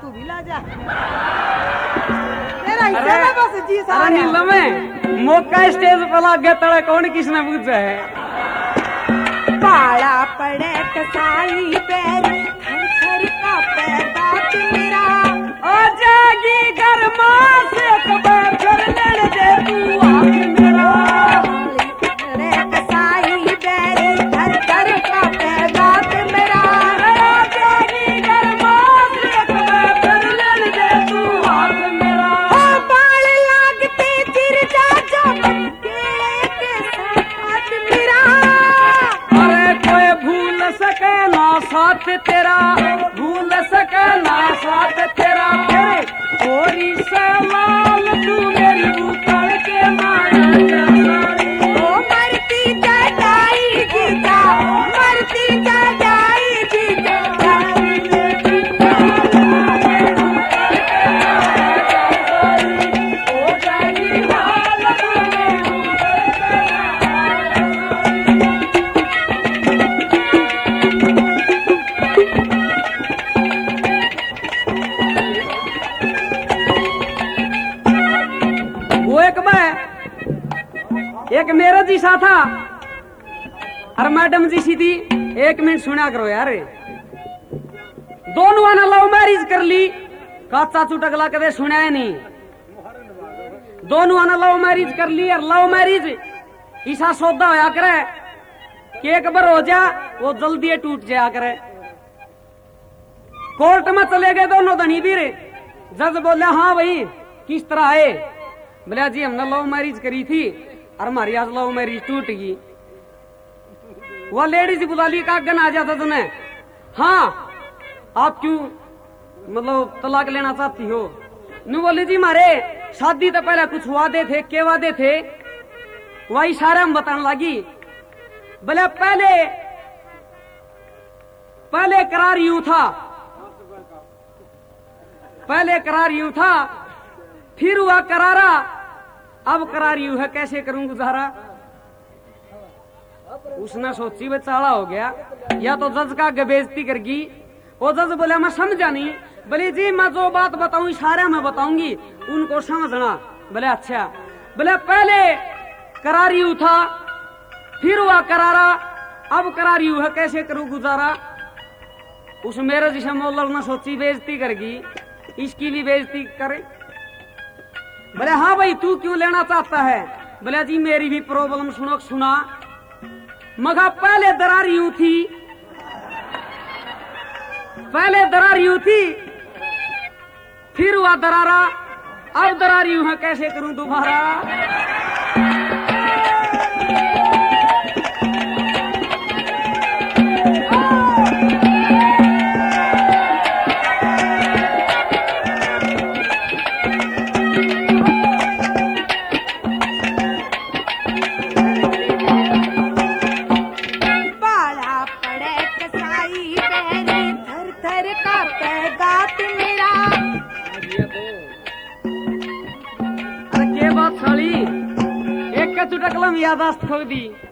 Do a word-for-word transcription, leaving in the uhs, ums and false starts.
तू भी ला जा तेरा हिस्सा है बस जी सारा। अरे नीलम में मौका स्टेज पर लग गया तड़ा कौन किसने पूछा है। पाला पड़े कसाई पैर थर थर कांपे दांत मेरा ओ जागी गरमा से कबे फिर लड़ दे तू आंख मेरा। पड़े कसाई पैर थर थर कांपे दांत मेरा ओ जागी गरमा से कबे फिर लड़ दे तू आंख मेरा। ओ बाल लागते चिर जा जो केले के साथ मेरा। अरे कोई भूल सके ना साथ तेरा भूल सके ना साथ तेरा। ओरी सलाल तू मेरी उतर के मार ओ मरती जाई जीता मरती जाई जीता। वो एक मैं एक मेरा जी सा था और मैडम जी सी थी। एक मिनट सुना करो यार। दोनों ने लव मैरिज कर ली काचा चुटकला कदे सुना है नहीं। दोनों ने लव मैरिज कर ली और लव मैरिज ऐसा सौदा होया करे कि एक बार हो जा वो जल्दी टूट जाया करे। कोर्ट में चले गए दोनों धनी भी। जज बोले हाँ भाई किस तरह आए। बोले जी हमने लव मैरिज करी थी और हमारी आज लव मैरिज टूट गई। वह लेडीज बुला ली का गन आ जाता तुम्हें। हाँ आप क्यों मतलब तलाक लेना चाहती हो। नु बोली जी मारे शादी तो पहले कुछ वादे थे के वादे थे वही सारे हम बताने लगी। बोले पहले पहले करार यूं था पहले करार यूं था फिर हुआ करारा अब करार यूं है कैसे करूं गुजारा। उसने सोची बेचारा हो गया या तो जज का बेइज्जती करगी। वो जज बोला मैं समझा नहीं। बोले जी मैं जो बात बताऊं इशारे में बताऊंगी उनको समझना। बोले अच्छा। बोले पहले करार यूं था फिर हुआ करारा अब करार यूं है कैसे करूं गुजारा। उस मेरे जिसे मोलर ने सोची बेइज्जती करगी इसकी भी बेइज्जती करे। बोले हाँ भाई तू क्यों लेना चाहता है। बोले जी मेरी भी प्रॉब्लम सुनो सुना। मगर पहले दरार यूं थी पहले दरार यूं थी फिर हुआ दरारा अब दरार यूं है कैसे करूं दोबारा। चुटकला में यादाश्त खो दी।